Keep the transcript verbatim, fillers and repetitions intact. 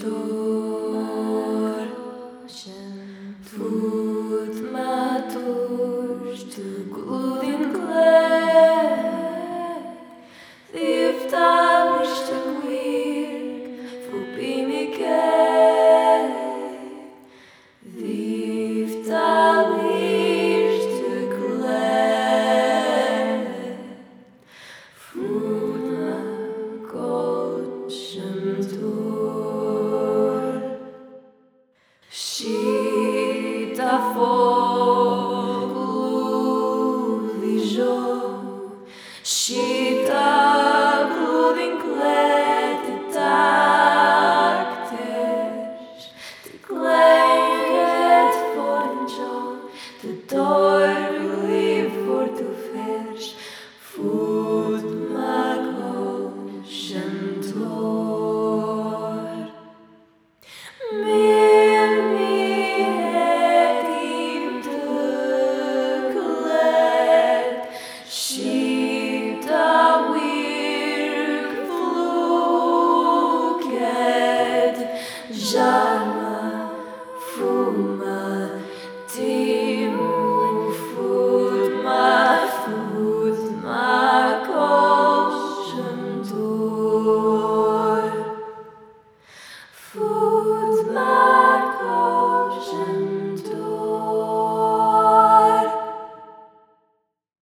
Fut maturs to glúdin glad, the tablis to queer, fu bimike, the tablis to glad, fut ma gotchem tur, Shita foglu vijo,